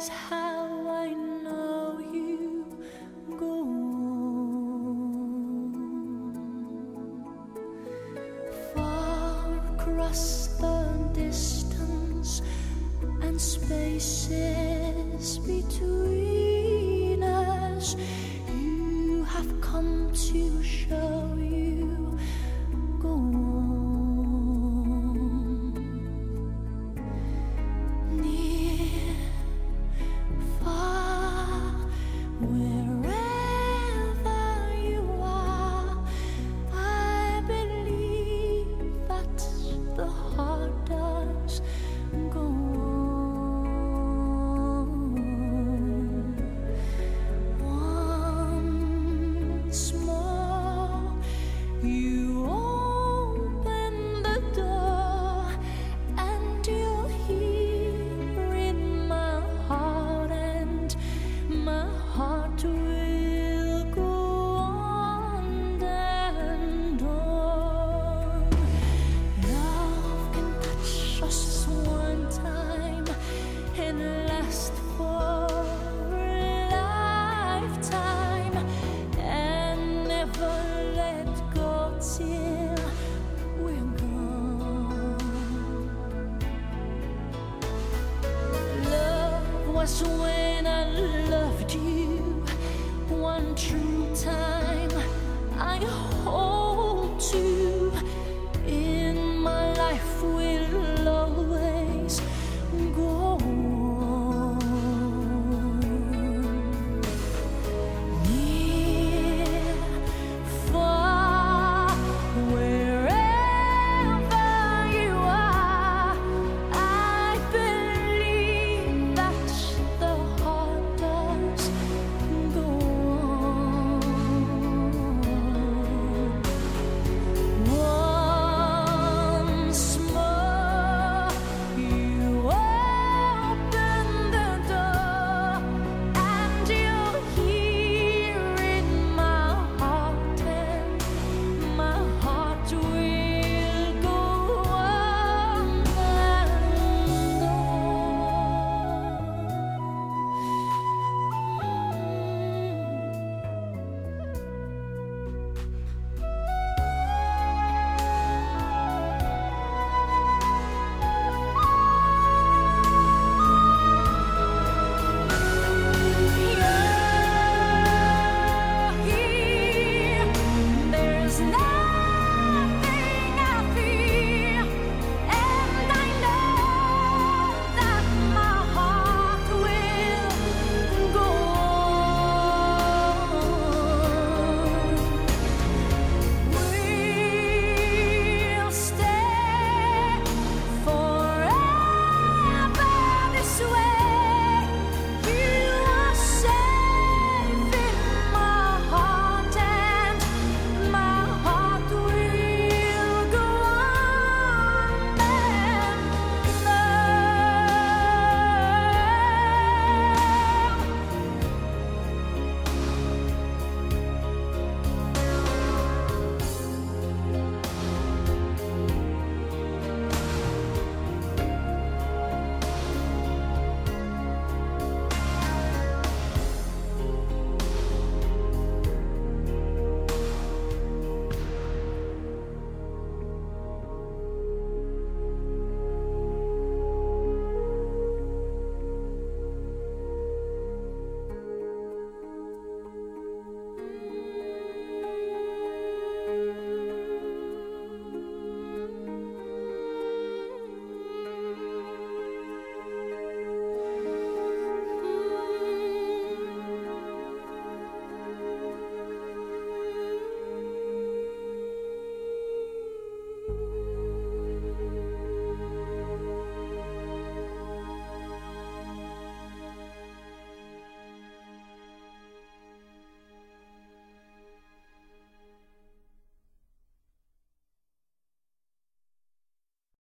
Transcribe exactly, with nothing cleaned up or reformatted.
is how I know you go on. Far across the distance and spaces between us, you have come to show you go on. Near, far, wherever you are, I believe that the heart does go on. Once more, you open the door, and you're here in my heart, and my heart will go on and on. Love can touch us one time and last for a lifetime, and never let go till we're gone. Love was when I loved you one true time. I hold to in my life with